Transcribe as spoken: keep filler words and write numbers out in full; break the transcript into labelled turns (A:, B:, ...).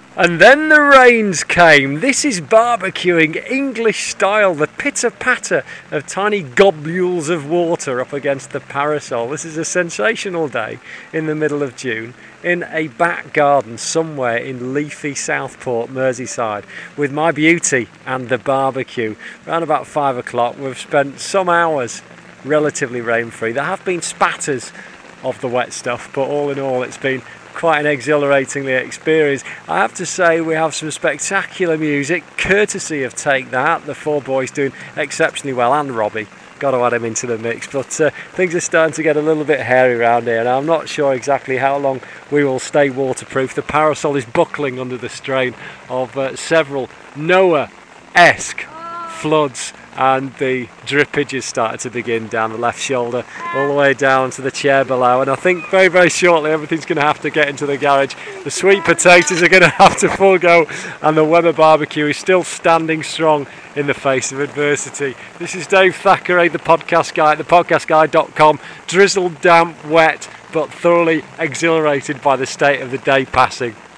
A: And then the rains came. This is barbecuing English style, the pitter-patter of tiny globules of water up against the parasol. This is a sensational day in the middle of June in a back garden somewhere in leafy Southport, Merseyside, with my beauty and the barbecue. Around about five o'clock, we've spent some hours relatively rain-free. There have been spatters of the wet stuff, but all in all it's been quite an exhilaratingly experience. I have to say we have some spectacular music, courtesy of Take That, the four boys doing exceptionally well, and Robbie, got to add him into the mix, but uh, things are starting to get a little bit hairy around here, and I'm not sure exactly how long we will stay waterproof. The parasol is buckling under the strain of uh, several Noah-esque floods, and the drippage has started to begin down the left shoulder all the way down to the chair below, and I think very very shortly everything's going to have to get into the garage. The sweet potatoes are going to have to forego, and the Weber barbecue is still standing strong in the face of adversity. This is Dave Thackeray, the podcast guy at the podcast guy dot com, drizzled, damp, wet, but thoroughly exhilarated by the state of the day passing.